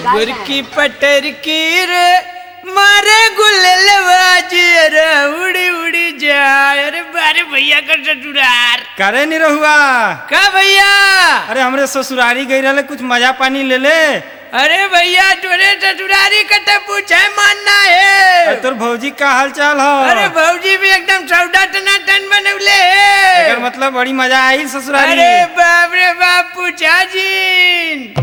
गुरकी पटर की रे मारे गुल्लबाज रे उड़ी उड़ी जाए। अरे बारे भैया का ससुरार करे नहीं रहुआ का भैया। अरे हमरे ससुरारी गई रहे कुछ मजा पानी ले ले। अरे भैया तोरे ससुरारी का तो पूछे मानना है। तोर भौजी का हाल चाल हो। अरे भौजी भी एकदम सौदा टनाटन बनवले है मतलब बड़ी मजा आई ससुरारी। अरे बाप रे बाप पूछा जी।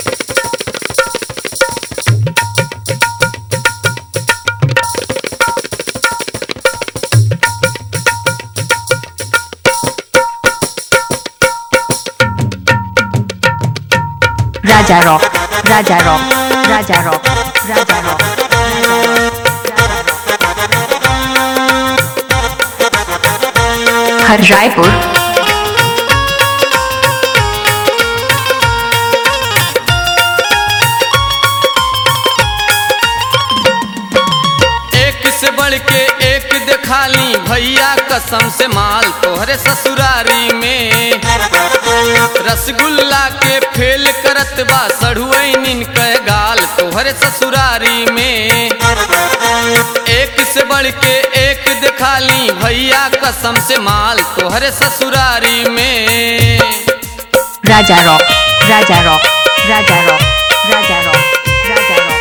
राजा रॉक राजा रॉक राजा रॉक राजा रॉक हर रायपुर एक से बढ़ के एक दिखा ली भैया कसम से माल तोहरे ससुरारी में। रसगुल्ला के फेल करत बा सढ़ुआइन के गाल तोहरे ससुरारी में। एक से बढ़ के एक दिखा ली भैया कसम से माल तोहरे ससुरारी में। राजा रॉक राजा रॉक राजा रॉक राजा रॉक राजा रॉक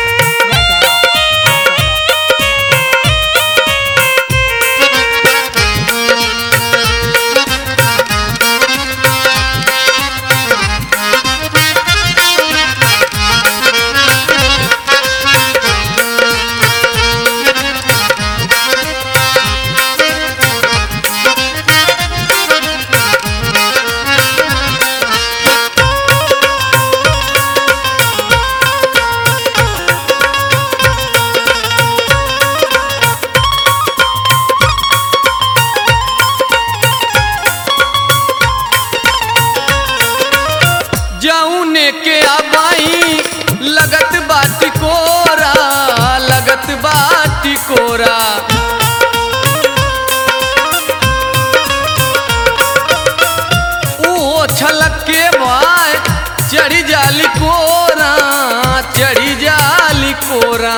जौने के आबाई लगत बाटी कोरा लगत बाटी कोरा। ओ छलक के बाय चढ़ी जाली कोरा चढ़ी जाली कोरा।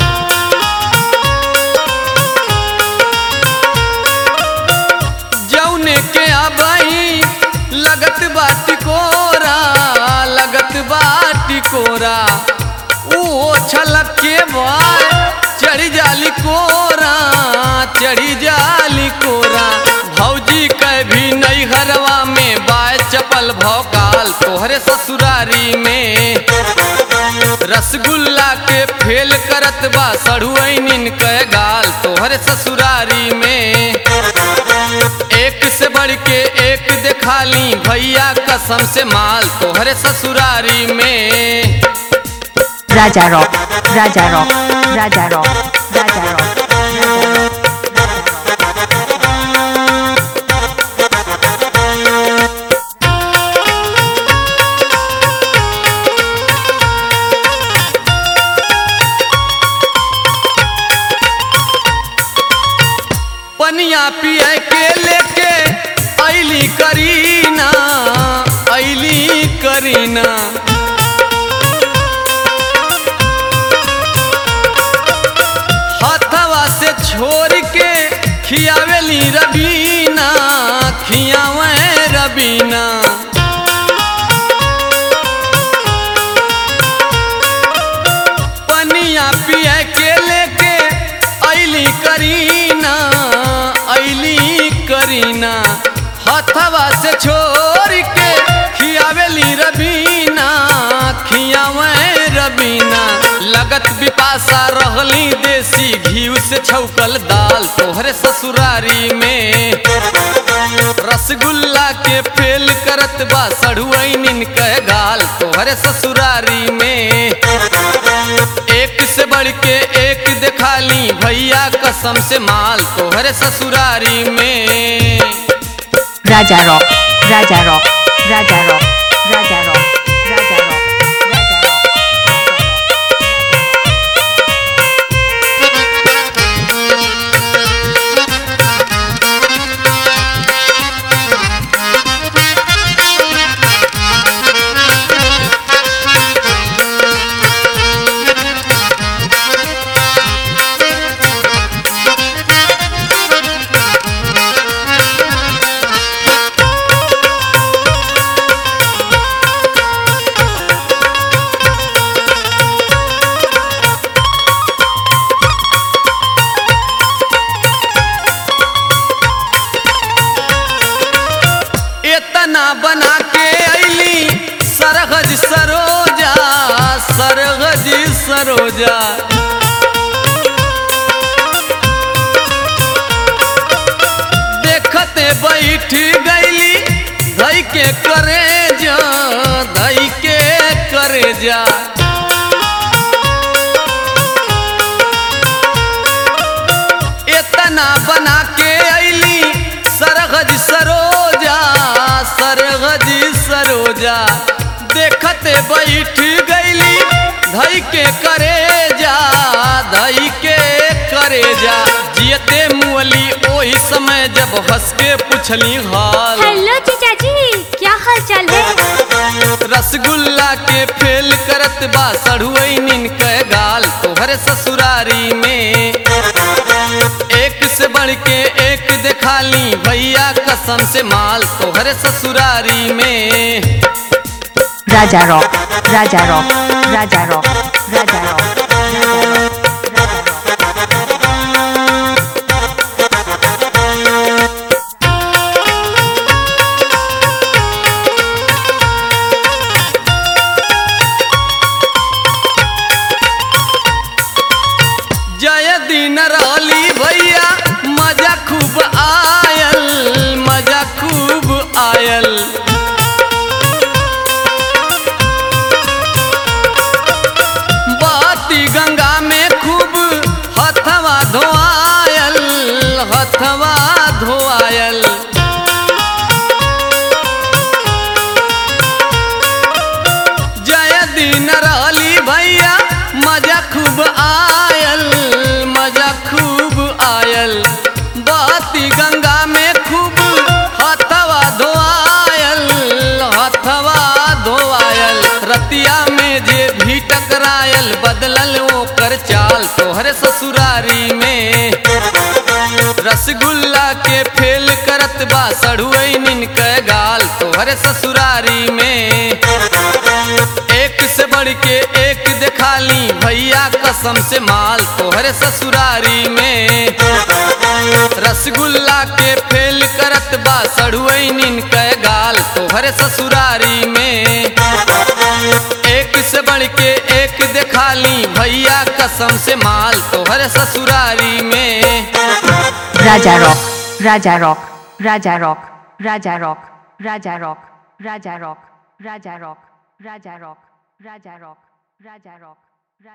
जौने के आबाई लगत बाटी कोरा लगत बाटी कोरा। ओ छलक के बाय चढ़ी जाली कोरा चढ़ी जाली कोरा। भौजी कह भी नई घरवा में बाय चपल भौकाल तोहरे ससुरारी में। रसगुल्ला के फेल करत बा सढ़ुआइन के गाल तोहरे ससुरारी में। एक से बढ़ के एक दिखा ली भैया कसम से माल तोहरे ससुरारी में। राजा रॉक राजा रॉक राजा रॉक राजा रॉक राजा रॉक पनिया पिए के लेके ऐली करीना ऐली करीना। हथवा से छोड़ के खियावेली रबीना खियावे रबीना। पनिया पिए के लेके ऐली करीना ऐली करीना। हथवा से छोड़ के खियावेली रबीना खियावे रबीना। लगत बिपासा रहली देसी घी से छौकल दाल तोहरे ससुरारी में। रसगुल्ला के फेल करत बा सढ़ुआइन के गाल तोहरे ससुरारी में। एक से बढ़ के एक दिखा ली भैया कसम से माल तोहरे ससुरारी में। राजा रॉक राजा रॉक राजा रॉक राजा रॉक राजा रॉक राजा रॉक इतना बना के अली सरगज सरोजा सरगज सरोजा। देखते बैठ गईली धई के करेजा धई के करेजा। इतना बना के अली सरगज सरोजा सरगज सरोजा। देखते बैठ गईली धई के करेजा धई के करेजा। जियते मुअली ओही समय जब हंस के पुछली हाल। हेलो जीजा जी, क्या हाल चाल है? रसगुल्ला के फेल करत बा सढ़ुआइनिन के गाल तोहरे ससुरारी में। एक से बढ़ के एक दिखाली भैया कसम से माल तोहरे ससुरारी में। राजा रॉक राजा रॉक राजा रॉक राजा रॉक राजा रॉक। जय दिन रौली भैया मजा खूब आयल मजा खूब आयल। बाती गंगा में खूब हथवा धोआयल हथवा धोआयल। जय दिन रौली भैया मजा खूब आयल मजा खूब आयल। बाती गंगा में खूब हथवा धोआयल हथवा धोआयल। रतिया में जे भी टकरायल बदलल ओकर चाल तोहरे ससुरारी में। रसगुल्ला के फेल करत बा सढ़ुआइनिन के गाल तोहरे ससुरारी में। एक से बढ़ के एक दिखाली भैया कसम से माल तोहरे ससुरारी में। रसगुल्ला के फेल करत बा सढ़ुआइनिन के गाल तोहरे ससुरारी में। एक से बढ़ के एक दिखाली भैया कसम से माल तोहरे ससुरारी में। राजा रॉक राजा रॉक राजा रॉक राजा रॉक राजा रॉक राजा रॉक राजा रॉक राजा रॉक राजा रॉक राजा रॉक।